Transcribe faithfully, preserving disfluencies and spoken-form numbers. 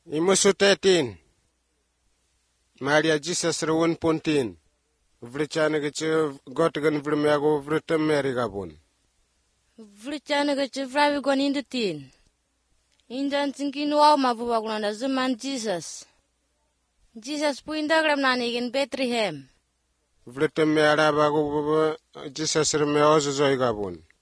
Imusu thirteen. Maria Jesus ruun puntin. Vrichane geche gotgen vrimiago vritem merigabun. Vrichane geche vravi gon indutin. Indan tingkin wow mabuwa kunanda zuman Jesus. Jesus puindagram nanigin Bethlehem. Vritem merabago Jesus remeozo zoigabun.